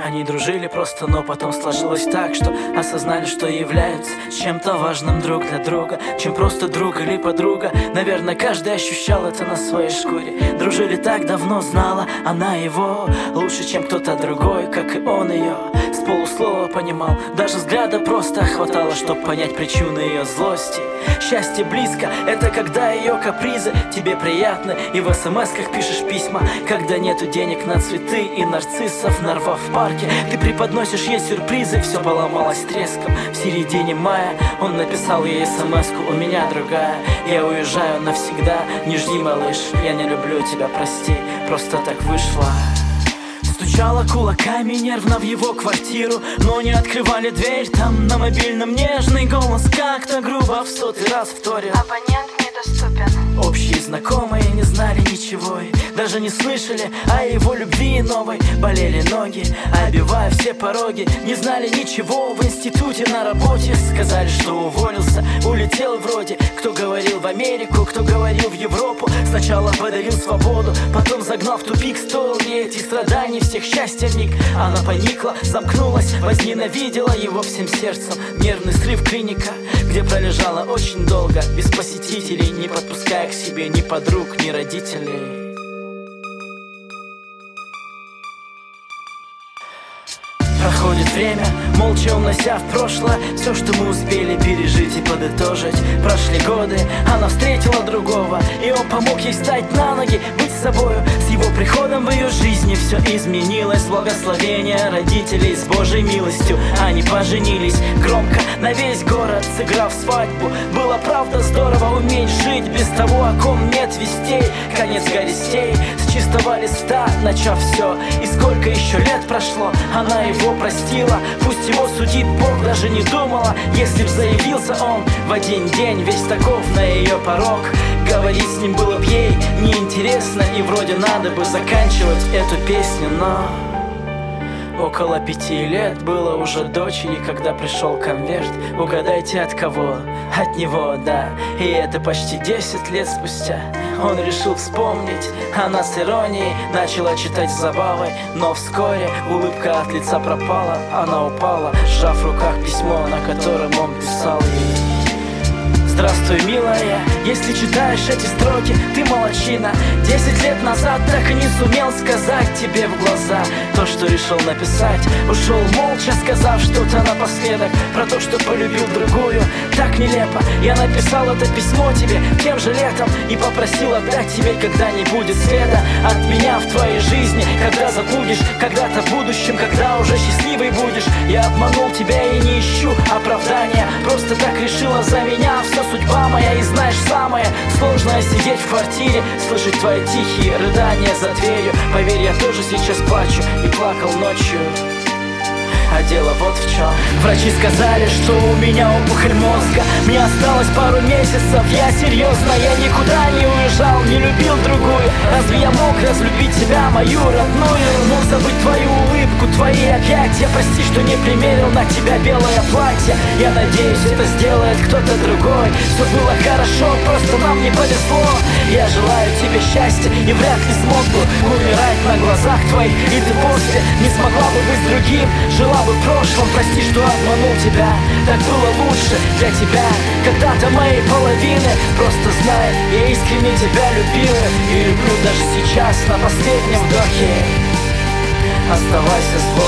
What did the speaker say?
Они дружили просто, но потом сложилось так, что осознали, что являются чем-то важным друг для друга, чем просто друг или подруга. Наверное, каждый ощущал это на своей шкуре. Дружили так давно, знала она его лучше, чем кто-то другой, как и он ее. С полуслова понимал, даже взгляда просто хватало, чтобы понять причины ее злости. Счастье близко, это когда ее капризы тебе приятны, и в смс-ках пишешь письма, когда нету денег на цветы и нарциссов, нарвав в парке. Ты преподносишь ей сюрпризы, все поломалось треском. В середине мая он написал ей смс-ку: у меня другая, я уезжаю навсегда. Не жди, малыш, я не люблю тебя, прости, просто так вышло. Стучала кулаками нервно в его квартиру, но не открывали дверь. Там на мобильном нежный голос как-то грубо в 100-й раз вторил: абонент недоступен. Общие знакомые не знали ничего и даже не слышали о его любви новой. Болели ноги, обивая все пороги. Не знали ничего в институте, на работе. Сказали, что уволился, улетел вроде. Кто говорил в Америку, кто говорил в Европу. Сначала подарил свободу, потом загнал в тупик. Стоил ей этих страданий, всех счастья в миг. Она поникла, замкнулась, возненавидела его всем сердцем. Нервный срыв, клиника, где пролежала очень долго, без посетителей, не подпуская к себе ни подруг, ни родителей. Проходит время, молча унося в прошлое все, что мы успели пережить и подытожить. Прошли годы, она встретила другого, и он помог ей встать на ноги, быть собою. С его приходом в ее жизни все изменилось. Благословение родителей, с Божьей милостью они поженились громко на весь город, сыграв свадьбу. Было правда здорово уметь жить без того, о ком нет вестей. Конец горестей, с чистого листа начав все. И сколько еще лет прошло, она его простила. Пусть его судит Бог, даже не думала, если б заявился он в один день весь таков на ее порог. Говорить с ним было б ей неинтересно, и вроде надо бы заканчивать эту песню, но около 5 лет было уже дочери, когда пришел конверт. Угадайте, от кого? От него, да. И это почти 10 лет спустя. Он решил вспомнить, она с иронией начала читать с забавой. Но вскоре улыбка от лица пропала. Она упала, сжав в руках письмо, на котором он писал ей: здравствуй, милая, если читаешь эти строки, ты молодчина. 10 лет назад так и не сумел сказать тебе в глаза то, что решил написать. Ушел молча, сказав что-то напоследок про то, что полюбил другую. Так нелепо, я написал это письмо тебе тем же летом и попросил отдать тебе, когда не будет следа от меня в твоей жизни. Когда забудешь, когда-то в будущем, когда уже счастливый будешь. Я обманул тебя и не ищу оправдания, просто так решила за меня все судьба моя. И знаешь, самое сложное сидеть в квартире, слышать твои тихие рыдания за дверью. Поверь, я тоже сейчас плачу и плакал ночью. А дело вот в чем. Врачи сказали, что у меня опухоль мозга. Мне осталось пару месяцев, я серьезно. Я никуда не уезжал, не любил другую. Разве я мог разлюбить тебя, мою родную? Мог забыть твою улыбку, твои объятия. Прости, что не примерил на тебя белое платье. Я надеюсь, это сделает кто-то другой. Все было хорошо, просто нам не повезло. Я желаю тебе счастья и вряд ли смог бы умирать на глазах твоих. И ты после не смогла бы быть с другим. Жила бы в прошлом, прости, что обманул тебя. Так было лучше для тебя, когда-то моей половины. Просто знай, я искренне тебя любила и люблю даже сейчас, на последнем вдохе. Оставайся с Богом.